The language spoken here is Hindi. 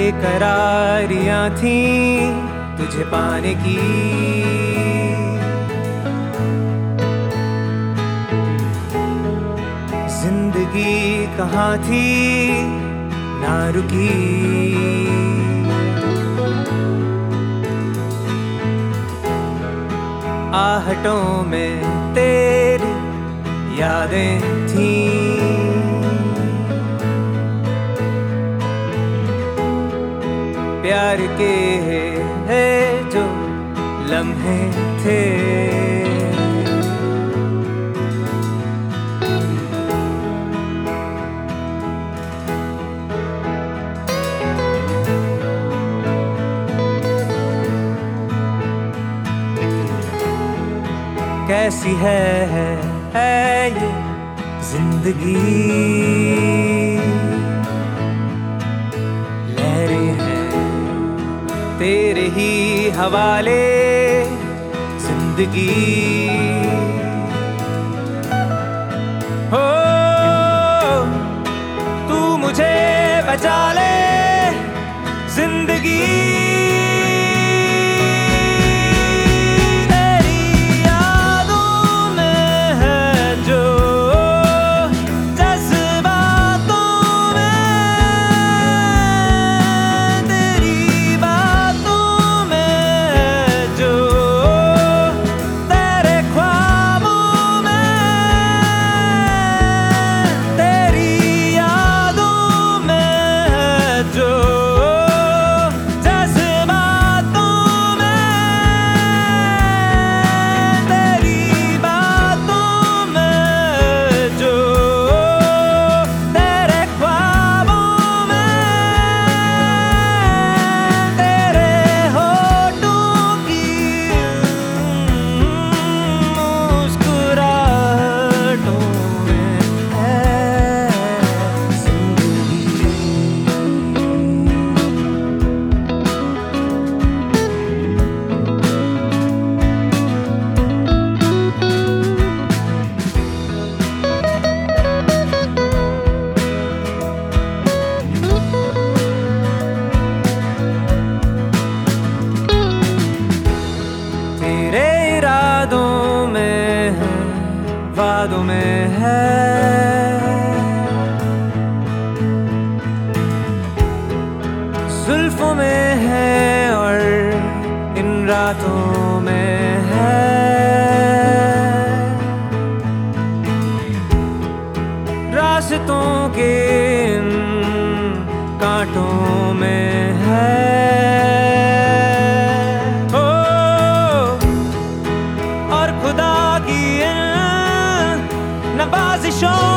बेकरारियां थी तुझे पाने की। जिंदगी कहाँ थी ना रुकी। आहटों में तेरी यादें थी। प्यार के है जो लम्हे थे। कैसी है ये जिंदगी। लहरें हैं तेरे ही हवाले जिंदगी। हो तू मुझे बचा ले जिंदगी। वादों में है जुल्फों में है और इन रातों में है। रास्तों के इन कांटों में है। और खुदा की नवाज़िशों